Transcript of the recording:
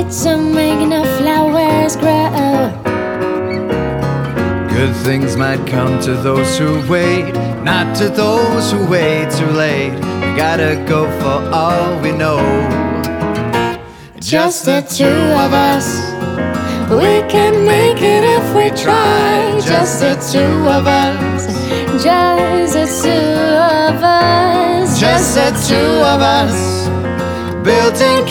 seeds and making the flowers grow. Good things might come to those who wait, not to those who wait too late. We gotta go for all we know. Just the two of us, we can make it if we try. Just the two of us, just the two of us, Just the two of us, built in